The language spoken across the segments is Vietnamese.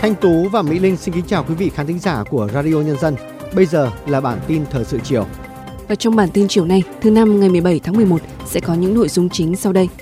Thanh Tú và Mỹ Linh xin kính chào quý vị khán thính giả của Radio Nhân dân. Bây giờ là bản tin thời sự chiều. Và trong bản tin chiều nay, thứ năm ngày 17 tháng 11 sẽ có những nội dung chính sau đây.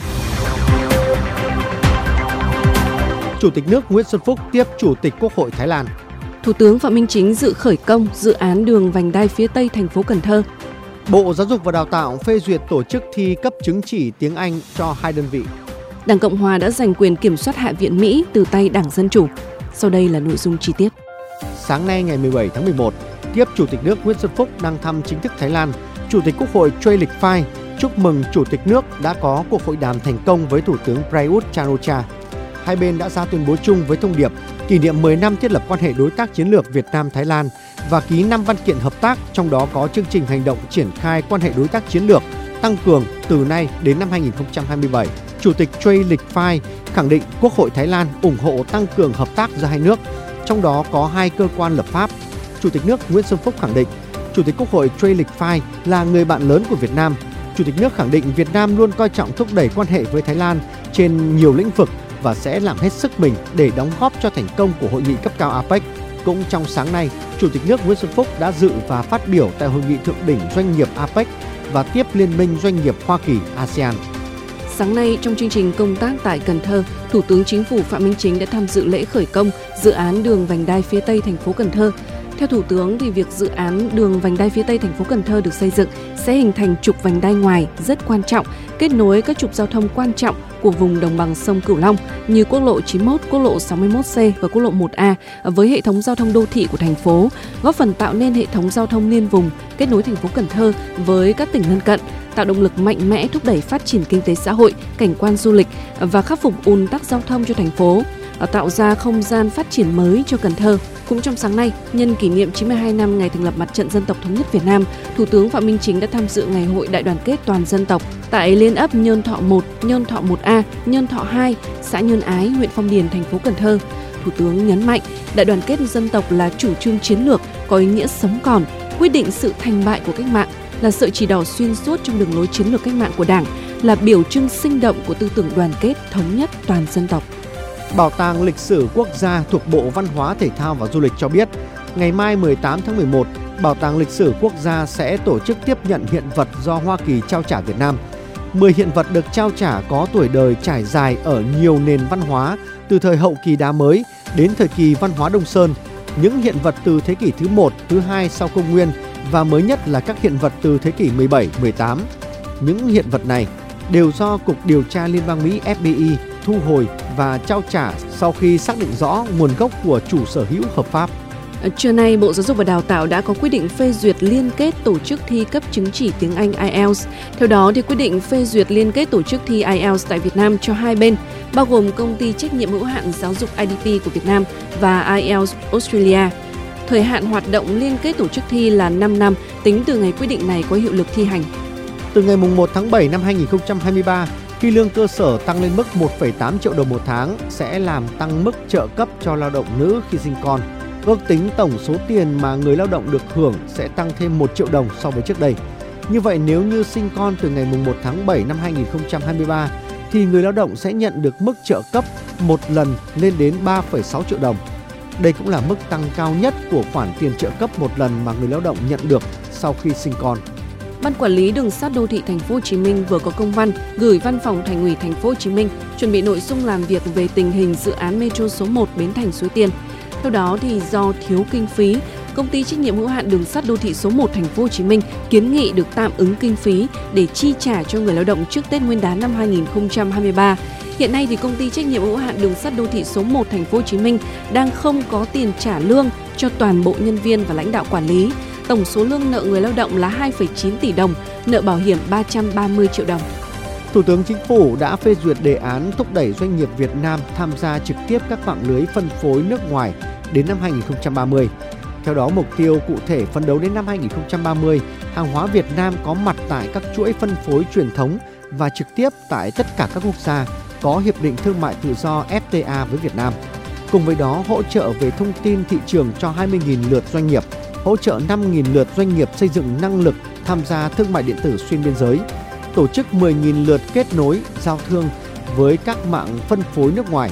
Chủ tịch nước Nguyễn Xuân Phúc tiếp Chủ tịch Quốc hội Thái Lan. Thủ tướng Phạm Minh Chính dự khởi công dự án đường vành đai phía Tây thành phố Cần Thơ. Bộ Giáo dục và Đào tạo phê duyệt tổ chức thi cấp chứng chỉ tiếng Anh cho 2 đơn vị. Đảng Cộng hòa đã giành quyền kiểm soát Hạ viện Mỹ từ tay Đảng Dân Chủ. Sau đây là nội dung chi tiết. Sáng nay ngày 17 tháng 11, tiếp Chủ tịch nước Nguyễn Xuân Phúc đang thăm chính thức Thái Lan, Chủ tịch Quốc hội Choi Lik-fai chúc mừng Chủ tịch nước đã có cuộc hội đàm thành công với Thủ tướng Prayut Chan-o-cha. Hai bên đã ra tuyên bố chung với thông điệp kỷ niệm 10 năm thiết lập quan hệ đối tác chiến lược Việt Nam-Thái Lan và ký 5 văn kiện hợp tác, trong đó có chương trình hành động triển khai quan hệ đối tác chiến lược tăng cường từ nay đến năm 2027. Chủ tịch Choi Lik-fai khẳng định Quốc hội Thái Lan ủng hộ tăng cường hợp tác giữa hai nước, trong đó có 2 cơ quan lập pháp. Chủ tịch nước Nguyễn Xuân Phúc khẳng định Chủ tịch Quốc hội Choi Lik-fai là người bạn lớn của Việt Nam. Chủ tịch nước khẳng định Việt Nam luôn coi trọng thúc đẩy quan hệ với Thái Lan trên nhiều lĩnh vực và sẽ làm hết sức mình để đóng góp cho thành công của hội nghị cấp cao APEC. Cũng trong sáng nay, Chủ tịch nước Nguyễn Xuân Phúc đã dự và phát biểu tại hội nghị thượng đỉnh doanh nghiệp APEC và tiếp Liên minh doanh nghiệp Hoa Kỳ ASEAN. Sáng nay, trong chương trình công tác tại Cần Thơ, Thủ tướng Chính phủ Phạm Minh Chính đã tham dự lễ khởi công dự án đường vành đai phía Tây thành phố Cần Thơ. Theo Thủ tướng, thì việc dự án đường vành đai phía Tây thành phố Cần Thơ được xây dựng sẽ hình thành trục vành đai ngoài rất quan trọng, kết nối các trục giao thông quan trọng của vùng đồng bằng sông Cửu Long như quốc lộ 91, quốc lộ 61C và quốc lộ 1A với hệ thống giao thông đô thị của thành phố, góp phần tạo nên hệ thống giao thông liên vùng, kết nối thành phố Cần Thơ với các tỉnh lân cận, tạo động lực mạnh mẽ thúc đẩy phát triển kinh tế xã hội, cảnh quan du lịch và khắc phục ùn tắc giao thông cho thành phố, tạo ra không gian phát triển mới cho Cần Thơ. Cũng trong sáng nay, nhân kỷ niệm 92 năm ngày thành lập Mặt trận Dân tộc Thống nhất Việt Nam, Thủ tướng Phạm Minh Chính đã tham dự Ngày hội Đại đoàn kết toàn dân tộc tại Liên ấp Nhơn Thọ 1, Nhơn Thọ 1A, Nhơn Thọ 2, xã Nhơn Ái, huyện Phong Điền, thành phố Cần Thơ. Thủ tướng nhấn mạnh, đại đoàn kết dân tộc là chủ trương chiến lược có ý nghĩa sống còn, quyết định sự thành bại của cách mạng, là sợi chỉ đỏ xuyên suốt trong đường lối chiến lược cách mạng của Đảng, là biểu trưng sinh động của tư tưởng đoàn kết thống nhất toàn dân tộc. Bảo tàng Lịch sử Quốc gia thuộc Bộ Văn hóa, Thể thao và Du lịch cho biết, ngày mai 18 tháng 11, Bảo tàng Lịch sử Quốc gia sẽ tổ chức tiếp nhận hiện vật do Hoa Kỳ trao trả Việt Nam. 10 hiện vật được trao trả có tuổi đời trải dài ở nhiều nền văn hóa, từ thời hậu kỳ đá mới đến thời kỳ văn hóa Đông Sơn. Những hiện vật từ thế kỷ thứ 1, thứ 2 sau công nguyên và mới nhất là các hiện vật từ thế kỷ 17, 18. Những hiện vật này đều do Cục Điều tra Liên bang Mỹ FBI thu hồi và trao trả sau khi xác định rõ nguồn gốc của chủ sở hữu hợp pháp. Trưa nay, Bộ Giáo dục và Đào tạo đã có quyết định phê duyệt liên kết tổ chức thi cấp chứng chỉ tiếng Anh IELTS. Theo đó, thì quyết định phê duyệt liên kết tổ chức thi IELTS tại Việt Nam cho hai bên, bao gồm Công ty trách nhiệm hữu hạn giáo dục IDP của Việt Nam và IELTS Australia. Thời hạn hoạt động liên kết tổ chức thi là 5 năm, tính từ ngày quyết định này có hiệu lực thi hành. Từ ngày 1 tháng 7 năm 2023, khi lương cơ sở tăng lên mức 1,8 triệu đồng một tháng sẽ làm tăng mức trợ cấp cho lao động nữ khi sinh con. Ước tính tổng số tiền mà người lao động được hưởng sẽ tăng thêm 1 triệu đồng so với trước đây. Như vậy, nếu như sinh con từ ngày 1 tháng 7 năm 2023 thì người lao động sẽ nhận được mức trợ cấp một lần lên đến 3,6 triệu đồng. Đây cũng là mức tăng cao nhất của khoản tiền trợ cấp một lần mà người lao động nhận được sau khi sinh con. Ban quản lý đường sắt đô thị Thành phố Hồ Chí Minh vừa có công văn gửi Văn phòng Thành ủy Thành phố Hồ Chí Minh chuẩn bị nội dung làm việc về tình hình dự án Metro số 1 Bến Thành Suối Tiên. Theo đó, thì do thiếu kinh phí, Công ty trách nhiệm hữu hạn đường sắt đô thị số 1 Thành phố Hồ Chí Minh kiến nghị được tạm ứng kinh phí để chi trả cho người lao động trước Tết Nguyên đán năm 2023. Hiện nay thì Công ty trách nhiệm hữu hạn đường sắt đô thị số 1 Thành phố Hồ Chí Minh đang không có tiền trả lương cho toàn bộ nhân viên và lãnh đạo quản lý. Tổng số lương nợ người lao động là 2,9 tỷ đồng, nợ bảo hiểm 330 triệu đồng. Thủ tướng Chính phủ đã phê duyệt đề án thúc đẩy doanh nghiệp Việt Nam tham gia trực tiếp các mạng lưới phân phối nước ngoài đến năm 2030. Theo đó, mục tiêu cụ thể phấn đấu đến năm 2030, hàng hóa Việt Nam có mặt tại các chuỗi phân phối truyền thống và trực tiếp tại tất cả các quốc gia có hiệp định thương mại tự do FTA với Việt Nam. Cùng với đó, hỗ trợ về thông tin thị trường cho 20.000 lượt doanh nghiệp, hỗ trợ 5.000 lượt doanh nghiệp xây dựng năng lực tham gia thương mại điện tử xuyên biên giới, tổ chức 10.000 lượt kết nối giao thương với các mạng phân phối nước ngoài,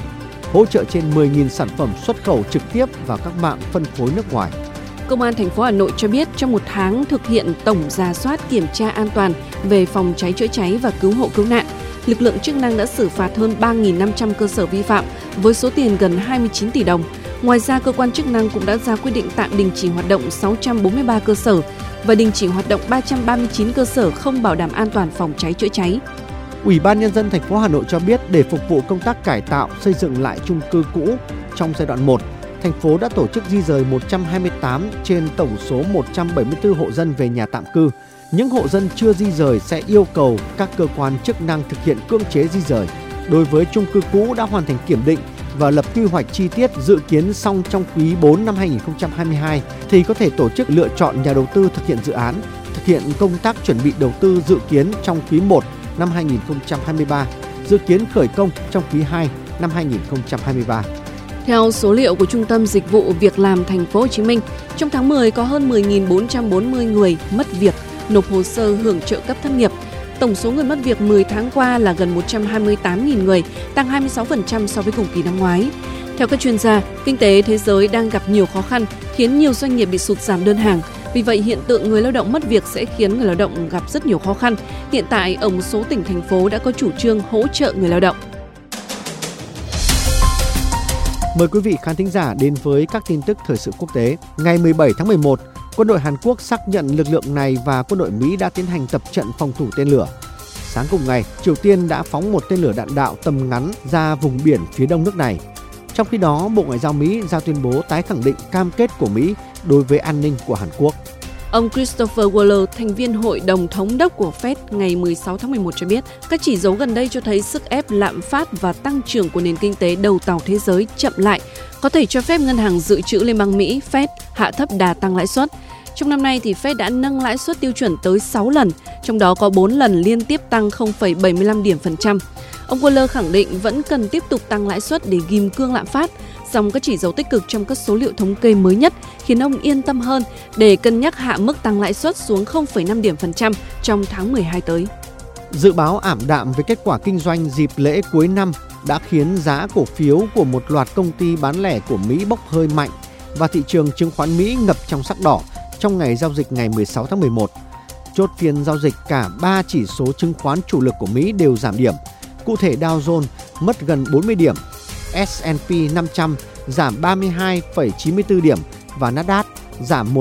hỗ trợ trên 10.000 sản phẩm xuất khẩu trực tiếp vào các mạng phân phối nước ngoài. Công an thành phố Hà Nội cho biết trong một tháng thực hiện tổng rà soát kiểm tra an toàn về phòng cháy chữa cháy và cứu hộ cứu nạn, lực lượng chức năng đã xử phạt hơn 3.500 cơ sở vi phạm với số tiền gần 29 tỷ đồng. Ngoài ra, cơ quan chức năng cũng đã ra quyết định tạm đình chỉ hoạt động 643 cơ sở và đình chỉ hoạt động 339 cơ sở không bảo đảm an toàn phòng cháy chữa cháy. Ủy ban Nhân dân thành phố Hà Nội cho biết để phục vụ công tác cải tạo, xây dựng lại chung cư cũ trong giai đoạn 1, thành phố đã tổ chức di rời 128 trên tổng số 174 hộ dân về nhà tạm cư. Những hộ dân chưa di rời sẽ yêu cầu các cơ quan chức năng thực hiện cưỡng chế di rời. Đối với chung cư cũ đã hoàn thành kiểm định và lập quy hoạch chi tiết dự kiến xong trong quý 4 năm 2022 thì có thể tổ chức lựa chọn nhà đầu tư thực hiện dự án, thực hiện công tác chuẩn bị đầu tư dự kiến trong quý 1 năm 2023, dự kiến khởi công trong quý 2 năm 2023. Theo số liệu của Trung tâm Dịch vụ Việc làm Thành phố Hồ Chí Minh, trong tháng 10 có hơn 10.440 người mất việc nộp hồ sơ hưởng trợ cấp thất nghiệp. Tổng số người mất việc 10 tháng qua là gần 128.000 người, tăng 26% so với cùng kỳ năm ngoái. Theo các chuyên gia, kinh tế thế giới đang gặp nhiều khó khăn, khiến nhiều doanh nghiệp bị sụt giảm đơn hàng. Vì vậy, hiện tượng người lao động mất việc sẽ khiến người lao động gặp rất nhiều khó khăn. Hiện tại, ở một số tỉnh, thành phố đã có chủ trương hỗ trợ người lao động. Mời quý vị khán thính giả đến với các tin tức thời sự quốc tế. Ngày 17 tháng 11, quân đội Hàn Quốc xác nhận lực lượng này và quân đội Mỹ đã tiến hành tập trận phòng thủ tên lửa. Sáng cùng ngày, Triều Tiên đã phóng một tên lửa đạn đạo tầm ngắn ra vùng biển phía đông nước này. Trong khi đó, Bộ Ngoại giao Mỹ ra tuyên bố tái khẳng định cam kết của Mỹ đối với an ninh của Hàn Quốc. Ông Christopher Waller, thành viên Hội đồng Thống đốc của Fed ngày 16 tháng 11 cho biết, các chỉ dấu gần đây cho thấy sức ép lạm phát và tăng trưởng của nền kinh tế đầu tàu thế giới chậm lại, có thể cho phép Ngân hàng Dự trữ Liên bang Mỹ Fed hạ thấp đà tăng lãi suất. Trong năm nay, thì Fed đã nâng lãi suất tiêu chuẩn tới 6 lần, trong đó có 4 lần liên tiếp tăng 0,75 điểm phần trăm. Ông Waller khẳng định vẫn cần tiếp tục tăng lãi suất để ghim cương lạm phát. Song các chỉ dấu tích cực trong các số liệu thống kê mới nhất khiến ông yên tâm hơn để cân nhắc hạ mức tăng lãi suất xuống 0,5 điểm phần trăm trong tháng 12 tới. Dự báo ảm đạm về kết quả kinh doanh dịp lễ cuối năm đã khiến giá cổ phiếu của một loạt công ty bán lẻ của Mỹ bốc hơi mạnh và thị trường chứng khoán Mỹ ngập trong sắc đỏ trong ngày giao dịch ngày 16 tháng 11. Chốt phiên giao dịch cả 3 chỉ số chứng khoán chủ lực của Mỹ đều giảm điểm. Cụ thể Dow Jones mất gần 40 điểm, S&P 500 giảm 32,94 điểm và Nasdaq giảm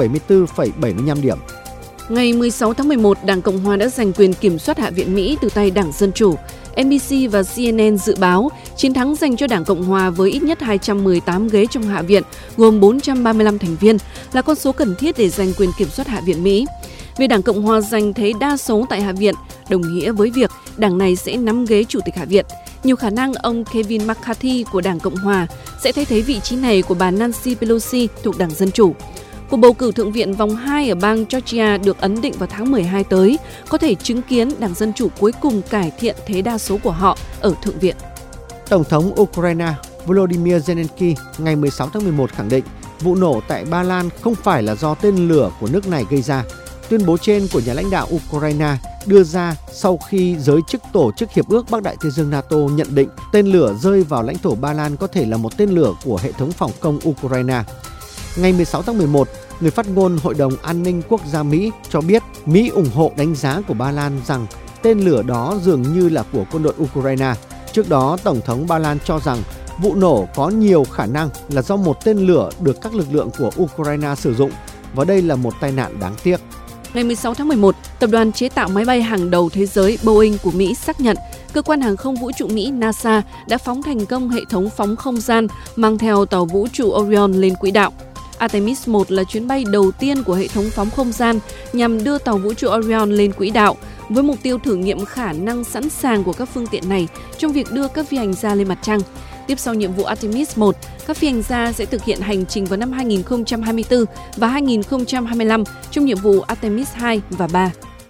174,75 điểm. Ngày 16 tháng 11, Đảng Cộng hòa đã giành quyền kiểm soát Hạ viện Mỹ từ tay Đảng Dân Chủ. NBC và CNN dự báo chiến thắng dành cho Đảng Cộng hòa với ít nhất 218 ghế trong Hạ viện, gồm 435 thành viên, là con số cần thiết để giành quyền kiểm soát Hạ viện Mỹ. Vì Đảng Cộng hòa giành thế đa số tại Hạ viện, đồng nghĩa với việc đảng này sẽ nắm ghế Chủ tịch Hạ viện. Nhiều khả năng ông Kevin McCarthy của Đảng Cộng hòa sẽ thay thế vị trí này của bà Nancy Pelosi thuộc Đảng Dân Chủ. Cuộc bầu cử Thượng viện vòng 2 ở bang Georgia được ấn định vào tháng 12 tới, có thể chứng kiến Đảng Dân Chủ cuối cùng cải thiện thế đa số của họ ở Thượng viện. Tổng thống Ukraine Volodymyr Zelensky ngày 16 tháng 11 khẳng định vụ nổ tại Ba Lan không phải là do tên lửa của nước này gây ra. Tuyên bố trên của nhà lãnh đạo Ukraine đưa ra sau khi giới chức Tổ chức Hiệp ước Bắc Đại Tây Dương NATO nhận định tên lửa rơi vào lãnh thổ Ba Lan có thể là một tên lửa của hệ thống phòng không Ukraine. Ngày 16 tháng 11, người phát ngôn Hội đồng An ninh Quốc gia Mỹ cho biết Mỹ ủng hộ đánh giá của Ba Lan rằng tên lửa đó dường như là của quân đội Ukraine. Trước đó, Tổng thống Ba Lan cho rằng vụ nổ có nhiều khả năng là do một tên lửa được các lực lượng của Ukraine sử dụng và đây là một tai nạn đáng tiếc. Ngày 16 tháng 11, tập đoàn chế tạo máy bay hàng đầu thế giới Boeing của Mỹ xác nhận cơ quan hàng không vũ trụ Mỹ NASA đã phóng thành công hệ thống phóng không gian mang theo tàu vũ trụ Orion lên quỹ đạo. Artemis 1 là chuyến bay đầu tiên của hệ thống phóng không gian nhằm đưa tàu vũ trụ Orion lên quỹ đạo, với mục tiêu thử nghiệm khả năng sẵn sàng của các phương tiện này trong việc đưa các phi hành gia lên mặt trăng. Tiếp sau nhiệm vụ Artemis 1, các phi hành gia sẽ thực hiện hành trình vào năm 2024 và 2025 trong nhiệm vụ Artemis 2 và 3.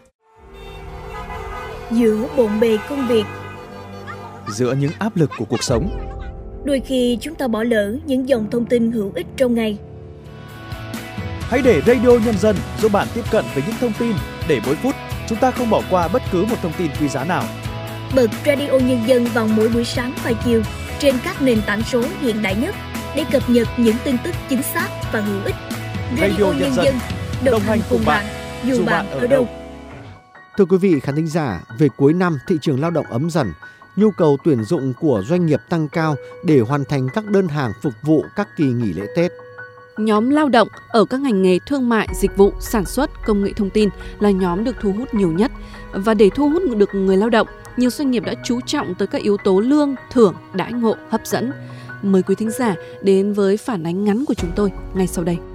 Giữa bộn bề công việc, giữa những áp lực của cuộc sống, đôi khi chúng ta bỏ lỡ những dòng thông tin hữu ích trong ngày. Hãy để Radio Nhân dân giúp bạn tiếp cận với những thông tin để mỗi phút chúng ta không bỏ qua bất cứ một thông tin quý giá nào. Bật Radio Nhân dân vào mỗi buổi sáng và chiều trên các nền tảng số hiện đại nhất để cập nhật những tin tức chính xác và hữu ích. Radio Nhân dân, đồng hành cùng bạn, dù bạn ở đâu. Thưa quý vị khán thính giả, về cuối năm thị trường lao động ấm dần, nhu cầu tuyển dụng của doanh nghiệp tăng cao để hoàn thành các đơn hàng phục vụ các kỳ nghỉ lễ Tết. Nhóm lao động ở các ngành nghề thương mại, dịch vụ, sản xuất, công nghệ thông tin là nhóm được thu hút nhiều nhất. Và để thu hút được người lao động, nhiều doanh nghiệp đã chú trọng tới các yếu tố lương, thưởng, đãi ngộ, hấp dẫn. Mời quý thính giả đến với phản ánh ngắn của chúng tôi ngay sau đây.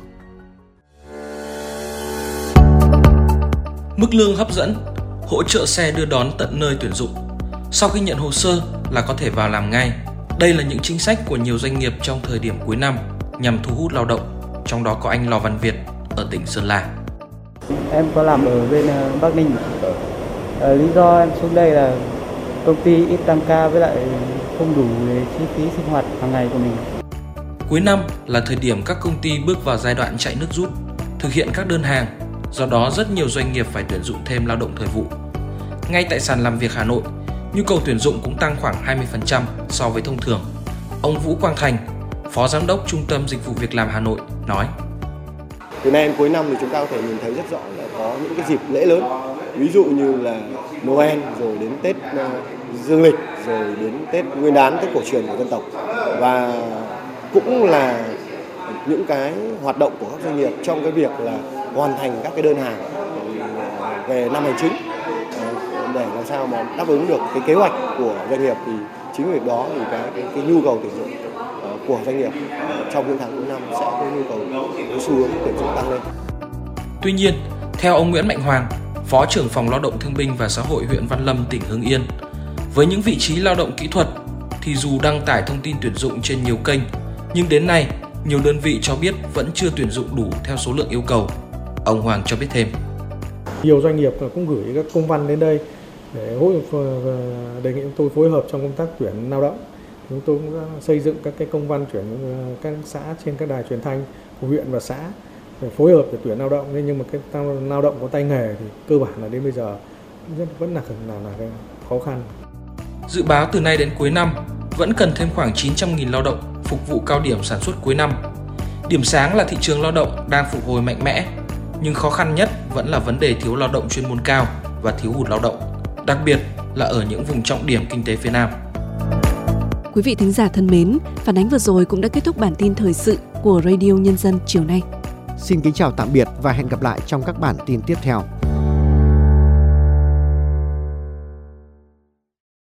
Mức lương hấp dẫn, hỗ trợ xe đưa đón tận nơi tuyển dụng. Sau khi nhận hồ sơ là có thể vào làm ngay. Đây là những chính sách của nhiều doanh nghiệp trong thời điểm cuối năm nhằm thu hút lao động, trong đó có anh Lò Văn Việt ở tỉnh Sơn La. Em có làm ở bên Bắc Ninh. Lý do em xuống đây là công ty ít tăng ca với lại không đủ chi phí sinh hoạt hàng ngày của mình. Cuối năm là thời điểm các công ty bước vào giai đoạn chạy nước rút, thực hiện các đơn hàng. Do đó rất nhiều doanh nghiệp phải tuyển dụng thêm lao động thời vụ. Ngay tại sàn làm việc Hà Nội, nhu cầu tuyển dụng cũng tăng khoảng 20% so với thông thường. Ông Vũ Quang Thành, Phó Giám đốc Trung tâm Dịch vụ Việc làm Hà Nội nói: Từ nay đến cuối năm thì chúng ta có thể nhìn thấy rất rõ là có những cái dịp lễ lớn, ví dụ như là Noel, rồi đến Tết Dương lịch, rồi đến Tết Nguyên đán, Tết cổ truyền của dân tộc, và cũng là những cái hoạt động của các doanh nghiệp trong cái việc là hoàn thành các cái đơn hàng về năm hành chính để làm sao mà đáp ứng được cái kế hoạch của doanh nghiệp. Thì chính vì đó thì cái nhu cầu tuyển dụng của doanh nghiệp trong những tháng cuối năm sẽ có nhu cầu, có xu hướng tuyển dụng tăng lên. Tuy nhiên, theo ông Nguyễn Mạnh Hoàng, Phó trưởng phòng Lao động Thương binh và Xã hội huyện Văn Lâm, tỉnh Hưng Yên, với những vị trí lao động kỹ thuật thì dù đăng tải thông tin tuyển dụng trên nhiều kênh, nhưng đến nay nhiều đơn vị cho biết vẫn chưa tuyển dụng đủ theo số lượng yêu cầu. Ông Hoàng cho biết thêm: Nhiều doanh nghiệp cũng gửi các công văn đến đây để đề nghị chúng tôi phối hợp trong công tác tuyển lao động. Chúng tôi cũng xây dựng các cái công văn chuyển các xã trên các đài truyền thanh của huyện và xã để phối hợp để tuyển lao động. Nhưng mà cái lao động có tay nghề thì cơ bản là đến bây giờ vẫn là cái khó khăn. Dự báo từ nay đến cuối năm vẫn cần thêm khoảng 900.000 lao động phục vụ cao điểm sản xuất cuối năm. Điểm sáng là thị trường lao động đang phục hồi mạnh mẽ, nhưng khó khăn nhất vẫn là vấn đề thiếu lao động chuyên môn cao và thiếu hụt lao động, đặc biệt là ở những vùng trọng điểm kinh tế phía Nam. Quý vị thính giả thân mến, phản ánh vừa rồi cũng đã kết thúc bản tin thời sự của Radio Nhân dân chiều nay. Xin kính chào tạm biệt và hẹn gặp lại trong các bản tin tiếp theo.